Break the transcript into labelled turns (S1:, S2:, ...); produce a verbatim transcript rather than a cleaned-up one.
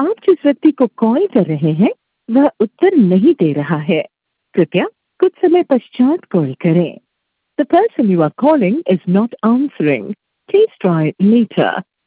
S1: आप जिस व्यक्ति को कॉल कर रहे हैं वह उत्तर नहीं दे रहा है। कृपया कुछ समय पश्चात कॉल करें। The person you are calling is not answering. Please try later.